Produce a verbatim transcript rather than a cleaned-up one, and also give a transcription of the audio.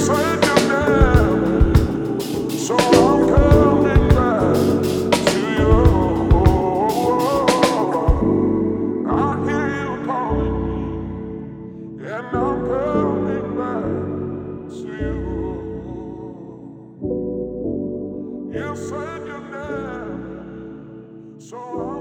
said your name, so I'm coming back to you. I hear you calling me, and I'm coming back to you. You said your name, so I'm